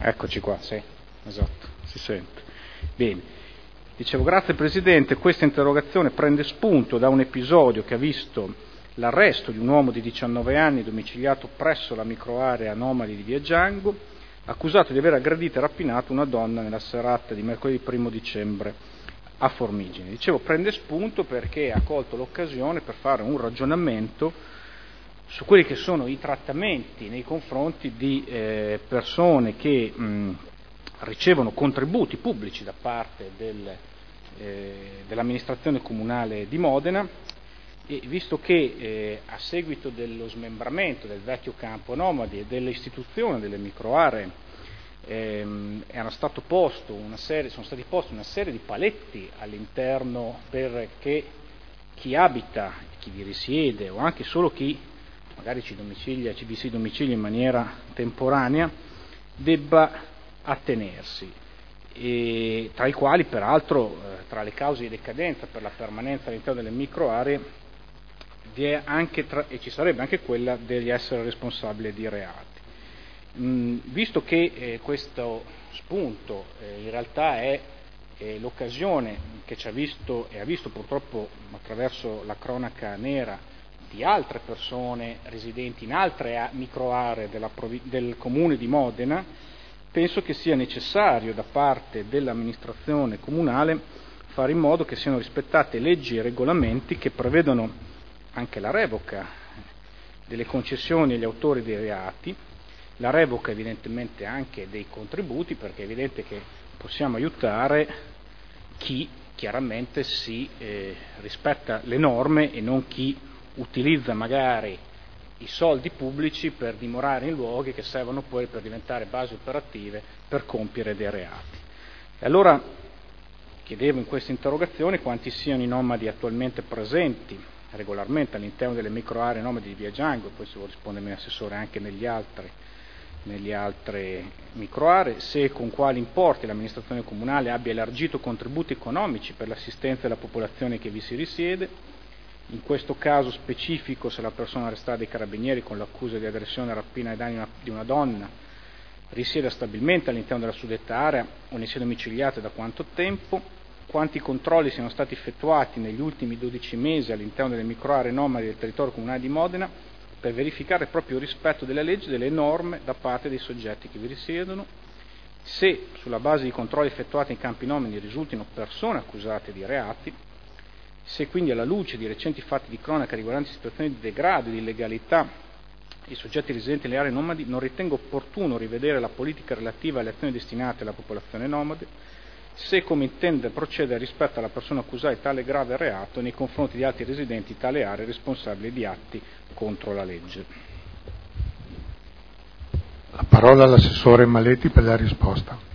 Eccoci qua, sì, esatto, si sente. Bene, dicevo, grazie Presidente, questa interrogazione prende spunto da un episodio che ha visto l'arresto di un uomo di 19 anni domiciliato presso la microarea Nomadi di Via Giango, accusato di aver aggredito e rapinato una donna nella serata di mercoledì 1 dicembre a Formigine. Dicevo, prende spunto perché ha colto l'occasione per fare un ragionamento su quelli che sono i trattamenti nei confronti di persone che ricevono contributi pubblici da parte dell'amministrazione comunale di Modena, e visto che a seguito dello smembramento del vecchio campo Nomadi e dell'istituzione delle microaree sono stati posti una serie di paletti all'interno perché chi abita, chi vi risiede o anche solo chi magari ci vi si domicilia in maniera temporanea, debba attenersi, e tra i quali peraltro tra le cause di decadenza per la permanenza all'interno delle microaree vi è anche e ci sarebbe anche quella degli essere responsabili di reati. Visto che questo spunto in realtà è l'occasione che ci ha visto e ha visto purtroppo attraverso la cronaca nera di altre persone residenti in altre microaree del comune di Modena, penso che sia necessario da parte dell'amministrazione comunale fare in modo che siano rispettate leggi e regolamenti che prevedono anche la revoca delle concessioni agli autori dei reati, la revoca evidentemente anche dei contributi, perché è evidente che possiamo aiutare chi chiaramente si rispetta le norme e non chi utilizza magari i soldi pubblici per dimorare in luoghi che servono poi per diventare basi operative per compiere dei reati. E allora chiedevo in questa interrogazione quanti siano i nomadi attualmente presenti regolarmente all'interno delle microaree nomadi di Via Giango, e poi se vuole rispondermi l'assessore anche nelle altre microaree, se e con quali importi l'amministrazione comunale abbia elargito contributi economici per l'assistenza della popolazione che vi si risiede. In questo caso specifico, se la persona arrestata dai carabinieri con l'accusa di aggressione, rapina e danni di una donna risiede stabilmente all'interno della suddetta area o ne sia domiciliata da quanto tempo, quanti controlli siano stati effettuati negli ultimi 12 mesi all'interno delle microaree nomadi del territorio comunale di Modena per verificare proprio il rispetto delle leggi e delle norme da parte dei soggetti che vi risiedono, se sulla base di controlli effettuati in campi nomadi risultino persone accusate di reati, se quindi alla luce di recenti fatti di cronaca riguardanti situazioni di degrado e di illegalità i soggetti residenti nelle aree nomadi non ritenga opportuno rivedere la politica relativa alle azioni destinate alla popolazione nomade, se come intende procedere rispetto alla persona accusata di tale grave reato nei confronti di altri residenti di tale aree responsabili di atti contro la legge. La parola all'assessore Maletti per la risposta.